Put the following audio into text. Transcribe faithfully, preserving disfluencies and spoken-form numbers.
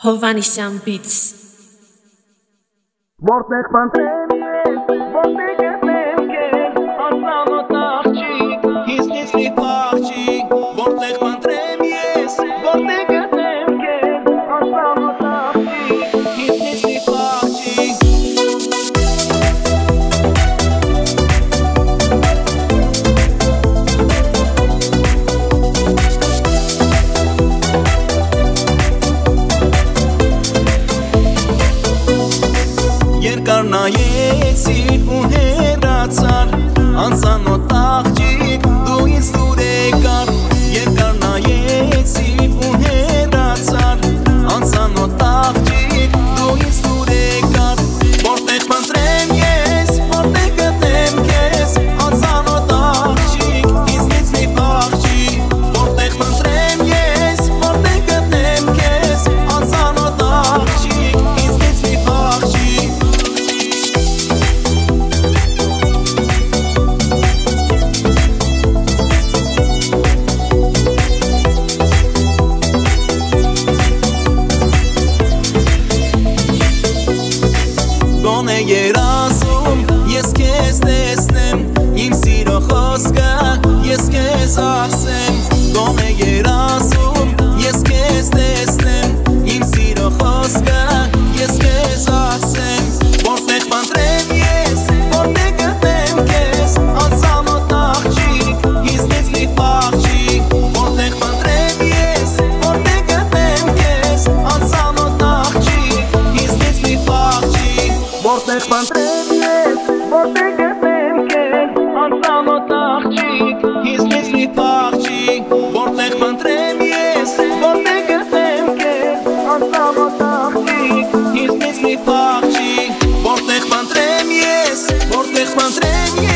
Հովանիսյան Beats. Որտեղ փնտրեմ ես, որտեղ գտնեմ քեզ, անծանոթ աղջիկ, ինձնից մի փախչիկ. Որտեղ փնտրեմ ես, որտեղ գտնեմ քեզ, անծանոթ աղջիկ, ինձնից մի փախչիկ. Երկար նայեցիր ու հեռացար, անծանոթ աղջիկ, դու ինձ դուր եկար. Երկար նայեցիր ու հեռացար, անծանոթ աղջիկ, դու ինձ դուր եկար. Որտեղ փնտրեմ ես, որտեղ գտնեմ քեզ, անծանոթ աղջիկ, ինձնից մի փախչիկ. Որտեղ փնտրեմ ես, որտեղ գտնեմ քեզ, անծանոթ աղջիկ, ինձնից մի փախչիկ. Գոնե երազում, ես քեզ տեսնեմ, իմ սիրո խոսքը, ես քեզ ասեմ. Գոնե երազում, ես քեզ տեսնեմ, իմ սիրո խոսքը, ես քեզ ասեմ. Որտեղ փնտրեմ ես, որտեղ գտնեմ քեզ, անծանոթ աղջիկ, ինձնից մի փախչիկ. Որտեղ փնտրեմ ես, որտեղ գտնեմ քեզ, անծանոթ աղջիկ, ինձնից մի փախչիկ. Որտեղ փնտրեմ ես, որտեղ գտնեմ քեզ, անծանոթ աղջիկ, ինձնից մի փախչիկ. Որտեղ փնտրեմ ես, որտեղ գտնեմ քեզ, անծանոթ աղջիկ, ինձնից մի փախչիկ. Որտեղ փնտրեմ ես, որտեղ փնտրեմ ես